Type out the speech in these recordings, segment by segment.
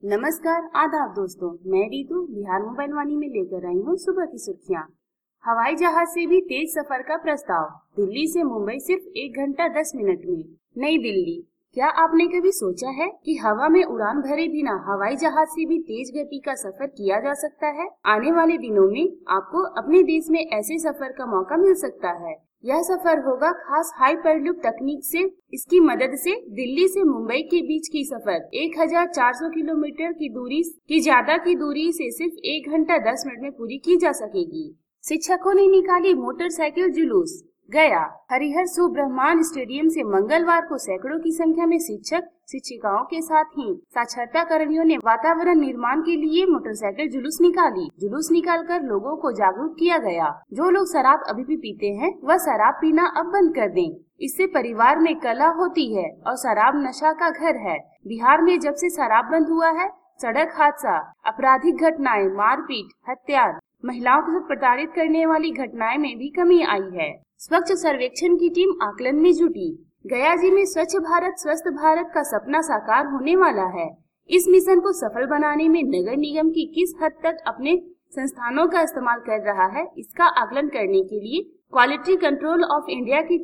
नमस्कार, आदाब दोस्तों। मैं रीतू बिहार मोबाइल वाणी में लेकर आई हूँ सुबह की सुर्खियाँ। हवाई जहाज से भी तेज सफर का प्रस्ताव। दिल्ली से मुंबई सिर्फ 1 घंटा 10 मिनट में। नई दिल्ली। क्या आपने कभी सोचा है कि हवा में उड़ान भरे बिना हवाई जहाज से भी तेज गति का सफर किया जा सकता है? आने वाले दिनों में आपको अपने देश में ऐसे सफर का मौका मिल सकता है। यह सफर होगा खास हाइपरलूप तकनीक से। इसकी मदद से दिल्ली से मुंबई के बीच की सफर 1400 किलोमीटर की ज्यादा की दूरी से सिर्फ 1 घंटा 10 मिनट में पूरी की जा सकेगी। शिक्षकों ने निकाली मोटरसाइकिल जुलूस। गया। हरिहर सुब्रह्मण्य स्टेडियम से मंगलवार को सैकड़ों की संख्या में शिक्षक शिक्षिकाओं के साथ ही साक्षरता कर्मियों ने वातावरण निर्माण के लिए मोटरसाइकिल जुलूस निकाली। जुलूस निकालकर लोगों को जागरूक किया गया। जो लोग शराब अभी भी पीते हैं वह शराब पीना अब बंद कर दें। इससे परिवार में कलह होती है और शराब नशा का घर है। बिहार में जब से शराब बंद हुआ है, सड़क हादसा, आपराधिक घटनाएं, मारपीट, हत्या, महिलाओं को प्रताड़ित करने वाली घटनाएं में भी कमी आई है। स्वच्छ सर्वेक्षण की टीम आकलन में जुटी। गया जी में स्वच्छ भारत स्वस्थ भारत का सपना साकार होने वाला है। इस मिशन को सफल बनाने में नगर निगम की किस हद तक अपने संस्थानों का इस्तेमाल कर रहा है, इसका आकलन करने के लिए क्वालिटी कंट्रोल ऑफ इंडिया की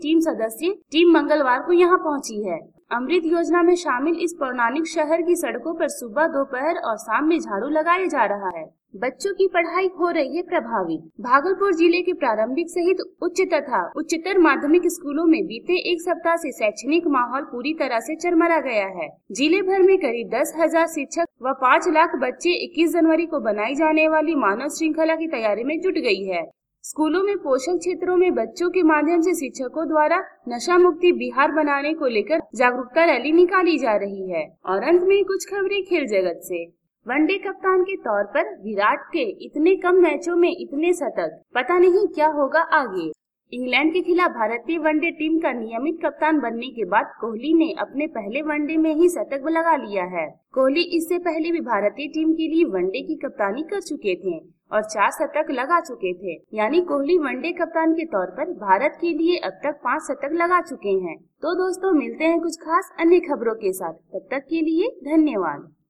टीम मंगलवार को यहाँ पहुँची है। अमृत योजना में शामिल इस पौराणिक शहर की सड़कों पर सुबह, दोपहर और शाम में झाड़ू लगाया जा रहा है। बच्चों की पढ़ाई हो रही है प्रभावित। भागलपुर जिले के प्रारंभिक सहित उच्च तथा उच्चतर माध्यमिक स्कूलों में बीते एक सप्ताह से शैक्षणिक माहौल पूरी तरह से चरमरा गया है। जिले भर में करीब 10,000 शिक्षक व 5 लाख बच्चे 21 जनवरी को बनाई जाने वाली मानव श्रृंखला की तैयारी में जुट गई है। स्कूलों में पोषक क्षेत्रों में बच्चों के माध्यम से शिक्षकों द्वारा नशा मुक्ति बिहार बनाने को लेकर जागरूकता रैली निकाली जा रही है। और अंत में कुछ खबरें खेल जगत से। वनडे कप्तान के तौर पर विराट के इतने कम मैचों में इतने शतक, पता नहीं क्या होगा आगे। इंग्लैंड के खिलाफ भारतीय वनडे टीम का नियमित कप्तान बनने के बाद कोहली ने अपने पहले वनडे में ही शतक लगा लिया है। कोहली इससे पहले भी भारतीय टीम के लिए वनडे की कप्तानी कर चुके थे और 4 शतक लगा चुके थे। यानी कोहली वनडे कप्तान के तौर पर भारत के लिए अब तक 5 शतक लगा चुके हैं। तो दोस्तों, मिलते हैं कुछ खास अन्य खबरों के साथ। तब तक के लिए धन्यवाद।